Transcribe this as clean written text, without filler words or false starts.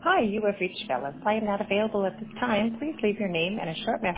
Hi, you have reached Phyllis. I am not available at this time. Please leave your name and a short message.